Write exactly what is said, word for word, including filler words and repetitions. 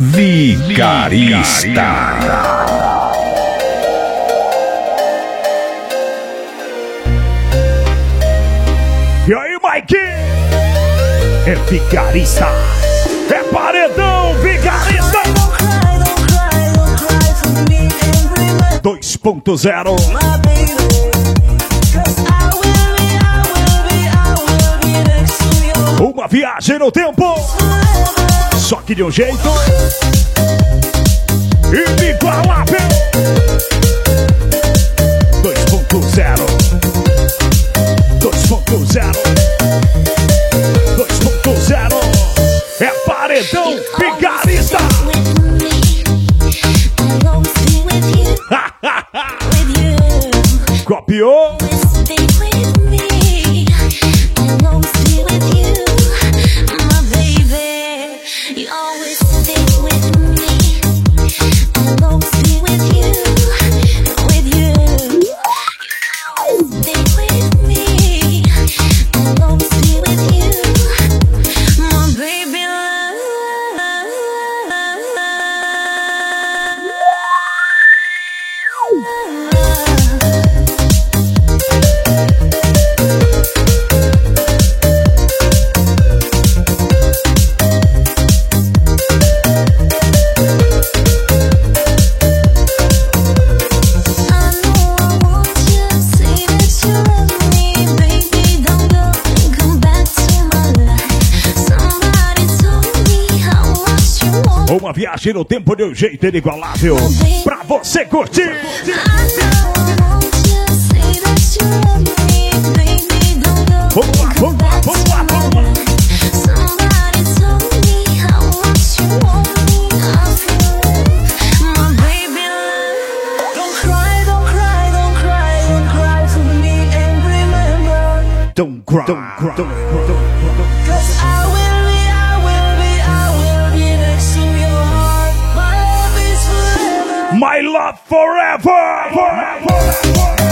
Vigarista. E aí, Mike? É Vigarista. É paredão, Vigarista. dois ponto zero. Uma viagem no tempo. Só que de um jeito inigualável. dois ponto zero. dois ponto zero. dois ponto zero. É paredão, Vigarista. Copiou? Uma viagem no tempo de um jeito inigualável pra você curtir. Vamos lá, vamos lá, vamos lá, vamos lá. Don't cry, don't cry, don't cry, don't cry. My love forever, forever, forever.